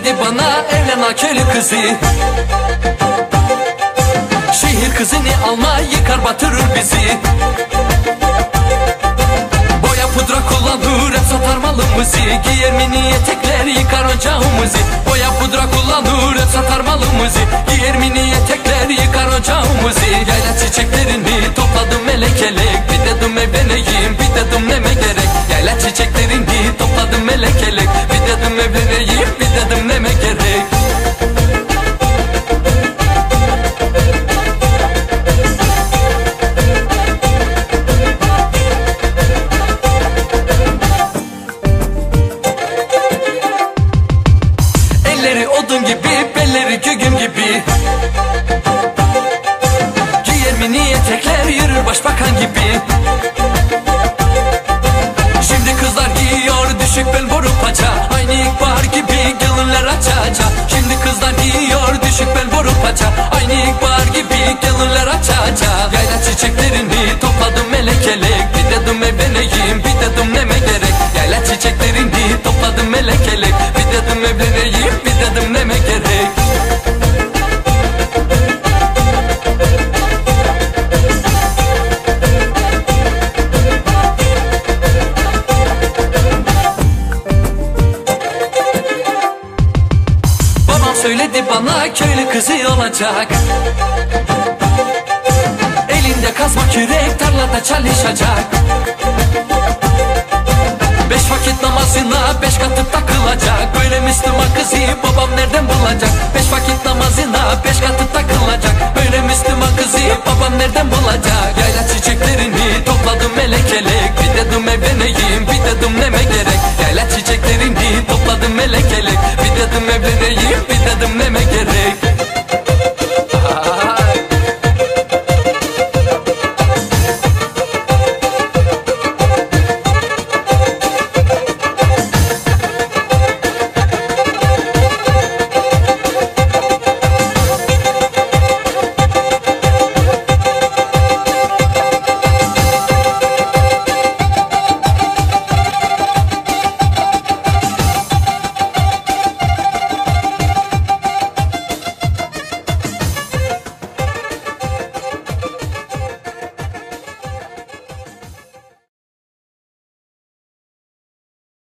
söyledi bana evlen ha köylü kızı. Şehir kızını alma yıkar batırır bizi. Boya pudra kullanır hep satar malımızı. Giyer mini etekler yıkar ocağımızı. Boya pudra kullanır hep satar malımızı. Giyer mini etekler yıkar ocağımızı. Yayla çiçeklerini topladım melekelek. Bir dedim evleneyim bir dedim neme gerek. Yayla çiçeklerini topladım melekelek. Bir dedim evleneyim bir dedim neme gerek. Elleri odun gibi, belleri gügüm gibi. Giyer mini etekler, yürür başbakan gibi. Şimdi kızlar giyiyor düşük bel boru paça. Aynı ilkbahar gibi gelinler aça aça. Şimdi kızlar giyiyor düşük bel boru paça. Aynı ilkbahar gibi gelinler aça aça. Yayla çiçeklerini topladım melekelek. Bir dedim evleneyim bir dedim neme gerek. Yayla çiçeklerini topladım melekelek. Bir dedim evleneyim bir dedim neme gerek. Babam söyledi bana köylü kızı olacak. Elinde kazma kürek tarlada çalışacak. 5 vakit namazına 5 katıp takılacak. Böyle Müslüman kızı babam nereden bulacak? 5 vakit namazına 5 katıp takılacak. Böyle Müslüman kızı babam nereden bulacak? Yayla çiçeklerini topladım melekelek. Bir dedim evleneyim bir dedim neme gerek. Yayla çiçeklerini topladım melekelek.